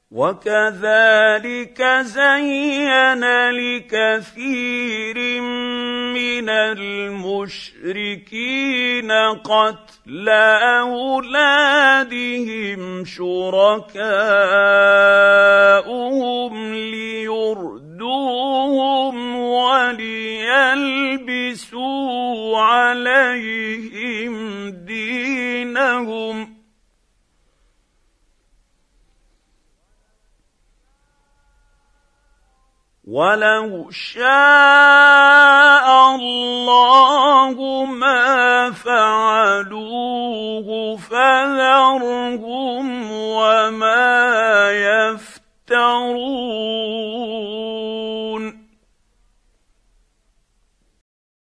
وكذلك زين لكثير من المشركين قتل أولادهم شركاؤهم ليردوهم وليلبسوا عليهم دينهم ولو شاء الله ما فعلوه فذرهم وما يفترون.